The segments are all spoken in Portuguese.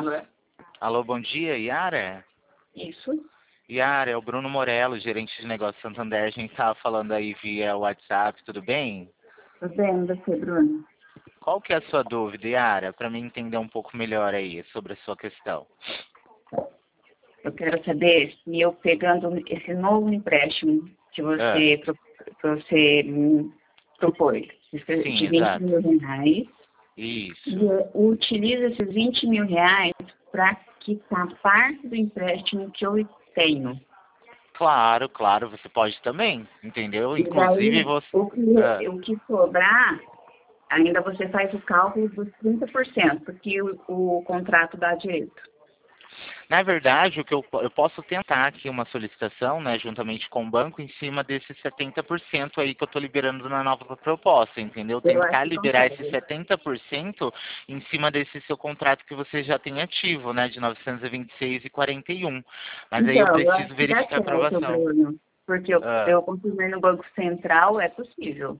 Alô? Alô, bom dia, Yara? Isso? Yara, é o Bruno Morello, gerente de negócios Santander. A gente estava falando aí via WhatsApp, tudo bem? Tudo bem, você, Bruno? Qual que é a sua dúvida, Yara? Para mim entender um pouco melhor aí sobre a sua questão. Eu quero saber se eu pegando esse novo empréstimo que Ah, você me propôs, de sim, 20 exato. mil reais, e Isso. eu utilizo esses 20 mil reais para quitar parte do empréstimo que eu tenho. Claro, claro, você pode também, entendeu? E Inclusive daí, você... o Ah. que, o que sobrar, ainda você faz o cálculo dos 30%, porque o contrato dá direito. Na verdade, o que eu posso tentar aqui uma solicitação, né, juntamente com o banco, em cima desses 70% aí que eu estou liberando na nova proposta, entendeu? Eu acho Tentar que liberar esses consegue. 70% em cima desse seu contrato que você já tem ativo, né, de 926,41. Mas aí eu Então, eu preciso acho que dá verificar a certo, aprovação. Bruno. Porque Ah. eu confirmei no Banco Central, é possível.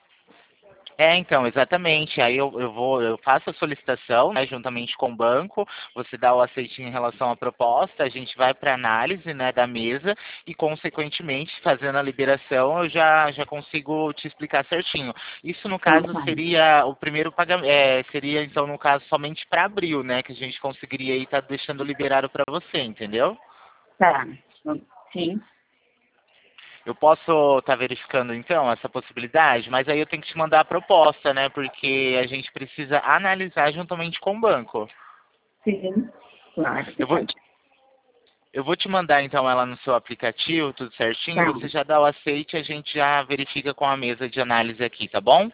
Então, exatamente. Aí eu faço a solicitação, né, juntamente com o banco, você dá o aceitinho em relação à proposta, a gente vai para análise, né, da mesa e, consequentemente, fazendo a liberação, eu já consigo te explicar certinho. Isso, no Então, caso, tá. seria o primeiro pagamento, seria, então, no caso, somente para abril, né, que a gente conseguiria aí estar deixando liberado para você, entendeu? Tá. Sim. Eu posso estar verificando então essa possibilidade, mas aí eu tenho que te mandar a proposta, né? Porque a gente precisa analisar juntamente com o banco. Sim. Claro que Eu vou, pode. eu vou te mandar então ela no seu aplicativo, tudo certinho, Tá. você já dá o aceite e a gente já verifica com a mesa de análise aqui, tá bom?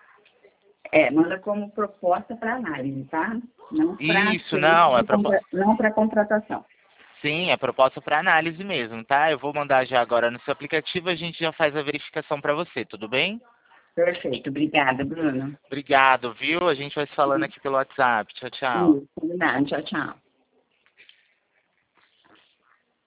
Manda como proposta para análise, tá? Não para Isso, não, não para contratação. sim, é proposta para análise mesmo, tá? Eu vou mandar já agora no seu aplicativo, a gente já faz a verificação para você, tudo bem? Perfeito. Obrigada, Bruno. Obrigado, viu? A gente vai se falando aqui pelo WhatsApp. Tchau, tchau. Isso, combinado. Tchau, tchau.